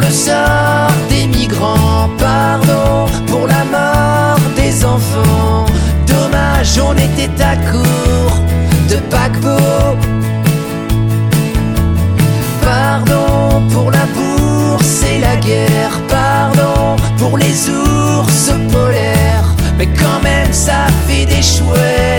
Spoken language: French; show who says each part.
Speaker 1: le sort des migrants, pardon pour la mort des enfants. Dommage, on était à court de paquebots. Pardon pour la bourse et la guerre, pardon pour les ours polaires, mais quand même ça fait des chouettes